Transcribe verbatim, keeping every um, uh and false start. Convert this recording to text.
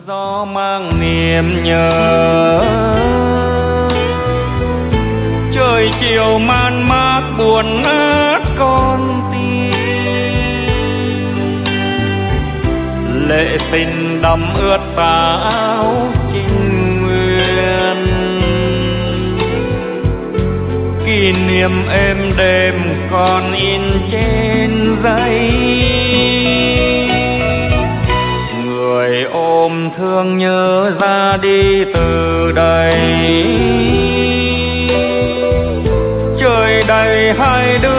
gió mang niềm nhớ, trời chiều man mác buồn nát con tim, lệ tình đầm ướt tà áo chinh nguyên, kỷ niệm êm đềm còn in trên giấy, người ôm thương nhớ ra đi từ đây, trời đầy hai đứa